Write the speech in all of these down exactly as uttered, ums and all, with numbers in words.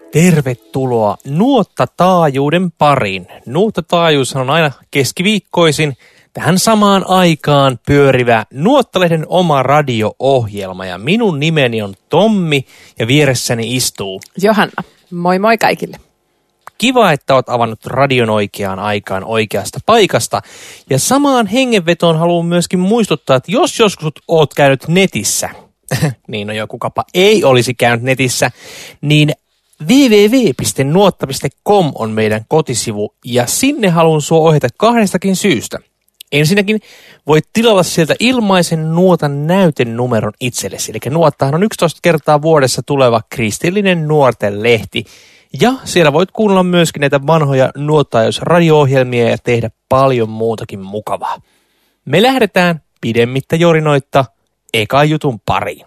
Tervetuloa Nuottataajuuden pariin. Nuottataajuus on aina keskiviikkoisin tähän samaan aikaan pyörivä Nuottalehden oma radio-ohjelma. Ja minun nimeni on Tommi ja vieressäni istuu Johanna. Moi moi kaikille. Kiva, että olet avannut radion oikeaan aikaan oikeasta paikasta. Ja samaan hengenvetoon haluan myöskin muistuttaa, että jos joskus olet käynyt netissä, niin no joku kapa ei olisi käynyt netissä, niin double-u double-u double-u piste nuotta piste com on meidän kotisivu ja sinne haluan sua ohjata kahdestakin syystä. Ensinnäkin voit tilalla sieltä ilmaisen nuotan näytenumeron itsellesi. Eli nuottahan on yksitoista kertaa vuodessa tuleva kristillinen nuorten lehti. Ja siellä voit kuunnella myöskin näitä vanhoja nuottaajaus-radio-ohjelmia ja tehdä paljon muutakin mukavaa. Me lähdetään pidemmittä jorinoitta ekan jutun pariin.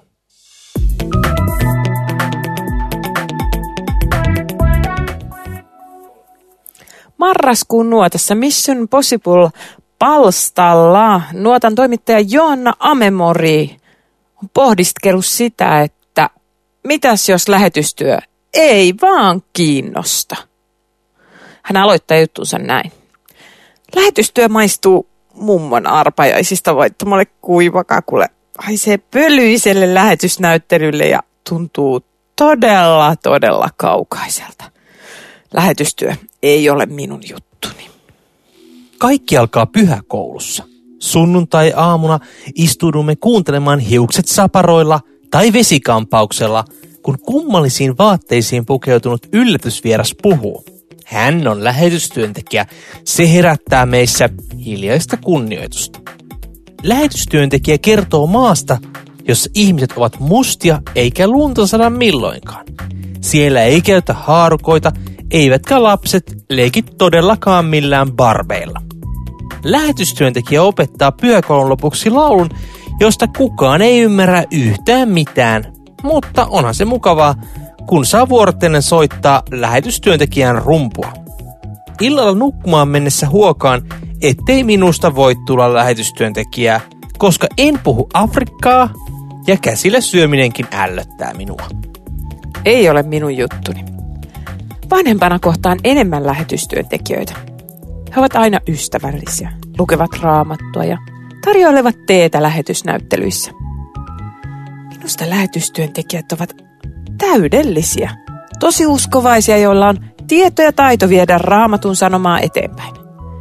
Marraskuun nuotassa Mission Impossible -palstalla nuotan toimittaja Joanna Amemori on pohdiskellut sitä, että mitäs jos lähetystyö ei vaan kiinnosta. Hän aloittaa juttunsa näin. Lähetystyö maistuu mummon arpajaisista voittamalle kuivakakulle, haisee pölyiselle lähetysnäyttelylle ja tuntuu todella, todella kaukaiselta. Lähetystyö ei ole minun juttuni. Kaikki alkaa pyhäkoulussa. Sunnuntai-aamuna istuudumme kuuntelemaan hiukset saparoilla tai vesikampauksella, kun kummallisiin vaatteisiin pukeutunut yllätysvieras puhuu. Hän on lähetystyöntekijä. Se herättää meissä hiljaista kunnioitusta. Lähetystyöntekijä kertoo maasta, jossa ihmiset ovat mustia eikä lunta sada milloinkaan. Siellä ei käytä haarukoita, eivätkä lapset leiki todellakaan millään barbeilla. Lähetystyöntekijä opettaa pyhäkoulun lopuksi laulun, josta kukaan ei ymmärrä yhtään mitään, mutta onhan se mukavaa, kun saa vuorotellen soittaa lähetystyöntekijän rumpua. Illalla nukkumaan mennessä huokaan, ettei minusta voi tulla lähetystyöntekijää, koska en puhu afrikkaa ja käsillä syöminenkin ällöttää minua. Ei ole minun juttuni. Vanhempana kohtaan enemmän lähetystyöntekijöitä. He ovat aina ystävällisiä, lukevat raamattua ja tarjoilevat teetä lähetysnäyttelyissä. Minusta lähetystyöntekijät ovat täydellisiä, tosi uskovaisia, joilla on tieto ja taito viedä raamatun sanomaa eteenpäin.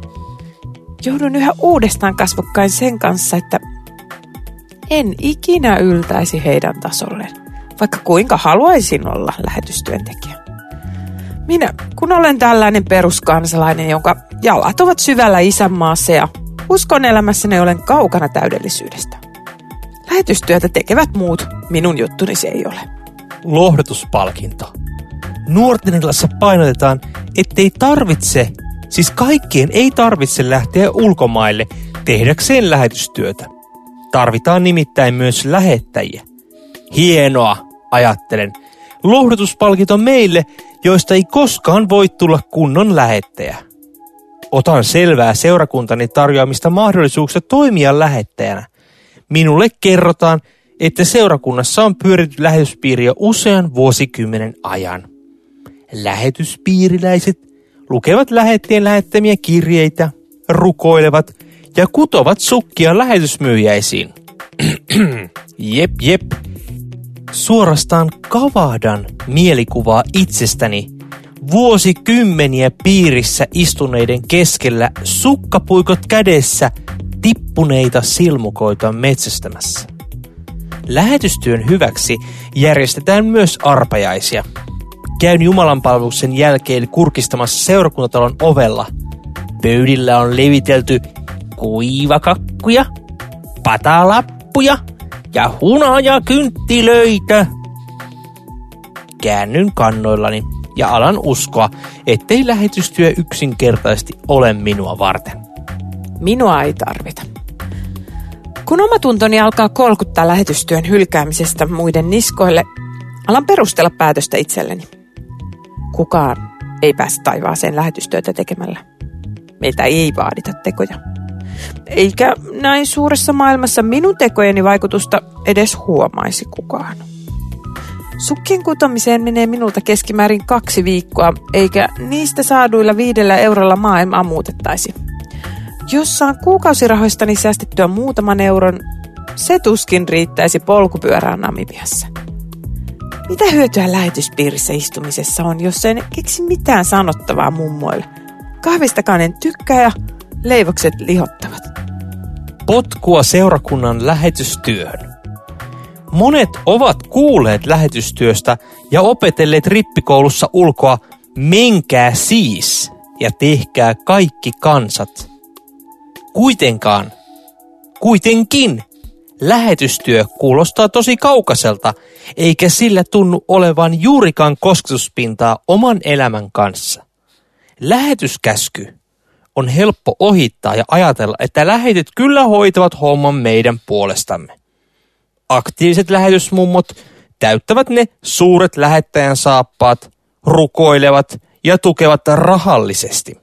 Joudun yhä uudestaan kasvokkain sen kanssa, että en ikinä yltäisi heidän tasolleen, vaikka kuinka haluaisin olla lähetystyöntekijä. Minä, kun olen tällainen peruskansalainen, jonka jalat ovat syvällä isänmaassa ja uskon elämässäni olen kaukana täydellisyydestä. Lähetystyötä tekevät muut, minun juttuni se ei ole. Lohdutuspalkinto. Nuorten illassa painotetaan, ettei tarvitse, siis kaikkien ei tarvitse lähteä ulkomaille tehdäkseen lähetystyötä. Tarvitaan nimittäin myös lähettäjiä. Hienoa, ajattelen. Lohdutuspalkinto meille, joista ei koskaan voi tulla kunnon lähettäjä. Otan selvää seurakuntani tarjoamista mahdollisuuksista toimia lähettäjänä. Minulle kerrotaan, että seurakunnassa on pyöritty lähetyspiiri jo usean vuosikymmenen ajan. Lähetyspiiriläiset lukevat lähettäjien lähettämiä kirjeitä, rukoilevat ja kutovat sukkia lähetysmyyjäisiin. jep, jep. Suorastaan kavahdan mielikuvaa itsestäni vuosikymmeniä piirissä istuneiden keskellä sukkapuikot kädessä tippuneita silmukoita metsästämässä. Lähetystyön hyväksi järjestetään myös arpajaisia. Käyn jumalanpalveluksen jälkeen kurkistamassa seurakuntatalon ovella. Pöydillä on levitelty kuivakakkuja, patalappuja ja hunajakynttilöitä. Käännyn kannoillani ja alan uskoa, ettei lähetystyö yksinkertaisesti ole minua varten. Minua ei tarvita. Kun omatuntoni alkaa kolkuttaa lähetystyön hylkäämisestä muiden niskoille, alan perustella päätöstä itselleni. Kukaan ei pääse taivaaseen lähetystyötä tekemällä. Meiltä ei vaadita tekoja. Eikä näin suuressa maailmassa minun tekojeni vaikutusta edes huomaisi kukaan. Sukkien kutomiseen menee minulta keskimäärin kaksi viikkoa, eikä niistä saaduilla viidellä eurolla maailmaa muutettaisi. Jos saan kuukausirahoistani säästettyä muutaman euron, se tuskin riittäisi polkupyörään Namibiassa. Mitä hyötyä lähetyspiirissä istumisessa on, jos en keksi mitään sanottavaa mummoille? Kahvistakaan en tykkää ja leivokset lihottavat. Potkua seurakunnan lähetystyöhön. Monet ovat kuulleet lähetystyöstä ja opetelleet rippikoulussa ulkoa menkää siis ja tehkää kaikki kansat. Kuitenkaan, kuitenkin, lähetystyö kuulostaa tosi kaukaiselta, eikä sillä tunnu olevan juurikaan kosketuspintaa oman elämän kanssa. Lähetyskäsky on helppo ohittaa ja ajatella, että lähetyt kyllä hoitavat homman meidän puolestamme. Aktiiviset lähetysmummot täyttävät ne suuret lähettäjän saappaat, rukoilevat ja tukevat rahallisesti.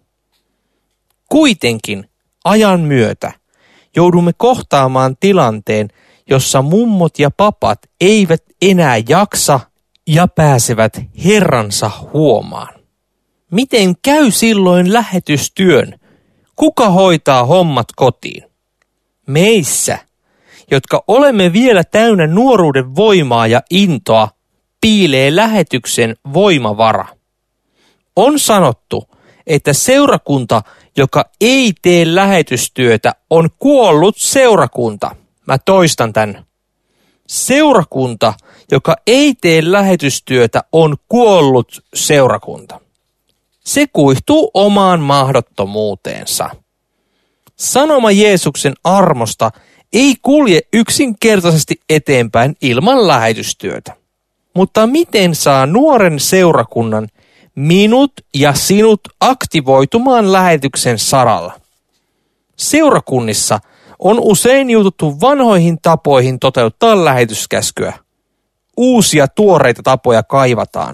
Kuitenkin ajan myötä joudumme kohtaamaan tilanteen, jossa mummot ja papat eivät enää jaksa ja pääsevät Herransa huomaan. Miten käy silloin lähetystyön? Kuka hoitaa hommat kotiin? Meissä, jotka olemme vielä täynnä nuoruuden voimaa ja intoa, piilee lähetyksen voimavara. On sanottu, että seurakunta, joka ei tee lähetystyötä, on kuollut seurakunta. Mä toistan tän. Seurakunta, joka ei tee lähetystyötä, on kuollut seurakunta. Se kuihtuu omaan mahdottomuuteensa. Sanoma Jeesuksen armosta ei kulje yksinkertaisesti eteenpäin ilman lähetystyötä. Mutta miten saa nuoren seurakunnan minut ja sinut aktivoitumaan lähetyksen saralla? Seurakunnissa on usein juututtu vanhoihin tapoihin toteuttaa lähetyskäskyä. Uusia tuoreita tapoja kaivataan.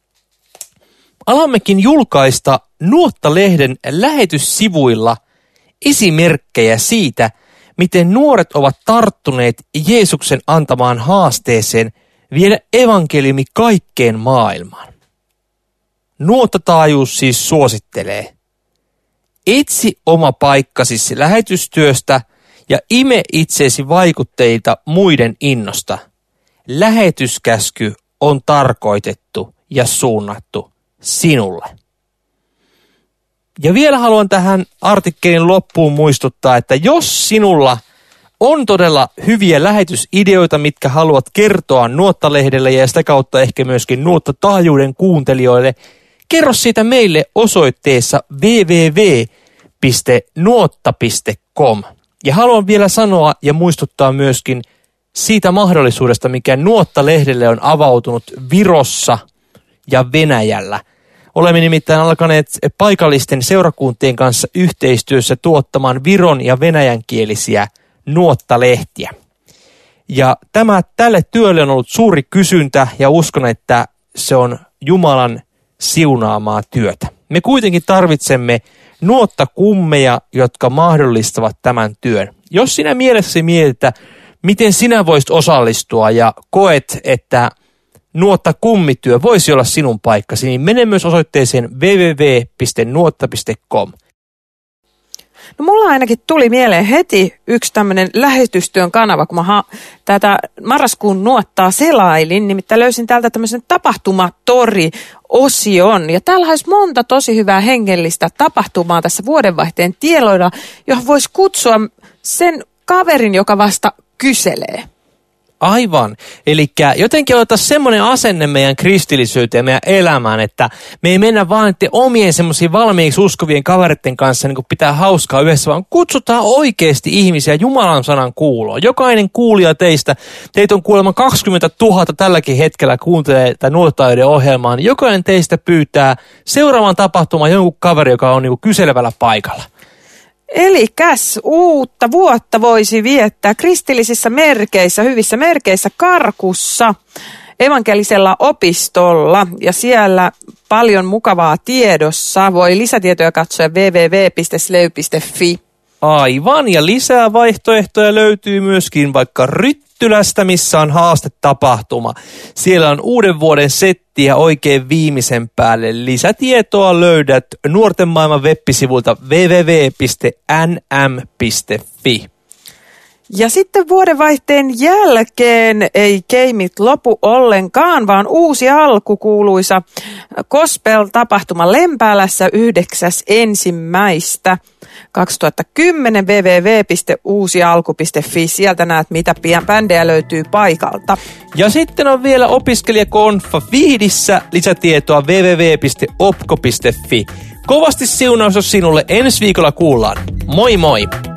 Alammekin julkaista Nuotta-lehden lähetyssivuilla esimerkkejä siitä, miten nuoret ovat tarttuneet Jeesuksen antamaan haasteeseen viedä evankeliumi kaikkeen maailmaan. Nuottataajuus siis suosittelee: etsi oma paikkasi lähetystyöstä ja ime itseesi vaikutteita muiden innosta. Lähetyskäsky on tarkoitettu ja suunnattu sinulle. Ja vielä haluan tähän artikkelin loppuun muistuttaa, että jos sinulla on todella hyviä lähetysideoita, mitkä haluat kertoa Nuotta-lehdelle ja sitä kautta ehkä myöskin Nuotta-taajuuden kuuntelijoille, kerro siitä meille osoitteessa double-u double-u double-u piste nuotta piste com. Ja haluan vielä sanoa ja muistuttaa myöskin siitä mahdollisuudesta, mikä Nuotta-lehdelle on avautunut Virossa ja Venäjällä. Olemme nimittäin alkaneet paikallisten seurakuntien kanssa yhteistyössä tuottamaan viron- ja venäjänkielisiä Nuotta-lehtiä. Ja tämä, tälle työlle on ollut suuri kysyntä ja uskon, että se on Jumalan siunaamaa työtä. Me kuitenkin tarvitsemme nuottakummeja, jotka mahdollistavat tämän työn. Jos sinä mielessäsi mietit, miten sinä voisit osallistua ja koet, että nuottakummityö voisi olla sinun paikkasi, niin mene myös osoitteeseen double-u double-u double-u piste nuotta piste com. No mulla ainakin tuli mieleen heti yksi tämmöinen lähetystyön kanava, kun mä ha- tätä marraskuun nuottaa selailin, nimittäin löysin täältä tämmöisen tapahtumatori-osion. Ja täällä olisi monta tosi hyvää hengellistä tapahtumaa tässä vuodenvaihteen tienoilla, johon voisi kutsua sen kaverin, joka vasta kyselee. Aivan. Eli jotenkin otetaan semmoinen asenne meidän kristillisyyteen ja meidän elämään, että me ei mennä vaan omien semmoisiin valmiiksi uskovien kaveritten kanssa niin kuin pitää hauskaa yhdessä, vaan kutsutaan oikeasti ihmisiä Jumalan sanan kuuloon. Jokainen kuulija teistä, teitä on kuulemma kaksikymmentätuhatta tälläkin hetkellä kuuntelee tätä Nuotta-taajuuden ohjelmaa, niin jokainen teistä pyytää seuraavan tapahtumaan jonkun kaveri, joka on niin kuin kyselevällä paikalla. Elikäs uutta vuotta voisi viettää kristillisissä merkeissä, hyvissä merkeissä Karkussa, evankelisella opistolla, ja siellä paljon mukavaa tiedossa. Voi lisätietoja katsoa double-u double-u double-u piste sleu piste fi. Aivan, ja lisää vaihtoehtoja löytyy myöskin vaikka Ryttylästä, missä on haastetapahtuma. Siellä on uuden vuoden setti ja oikein viimeisen päälle lisätietoa löydät Nuorten maailman web-sivulta double-u double-u double-u piste n m piste f i. Ja sitten vuodenvaihteen jälkeen ei keimit lopu ollenkaan, vaan uusi alku kuuluisa Gospel-tapahtuma Lempäälässä yhdeksäs ensimmäistä kaksituhattakymmenen double-u double-u double-u piste uusi alku piste f i. Sieltä näet, mitä bändejä löytyy paikalta. Ja sitten on vielä opiskelijakonfa Vihdissä, lisätietoa double-u double-u double-u piste opco piste f i. Kovasti siunaus sinulle, ensi viikolla kuullaan. Moi moi!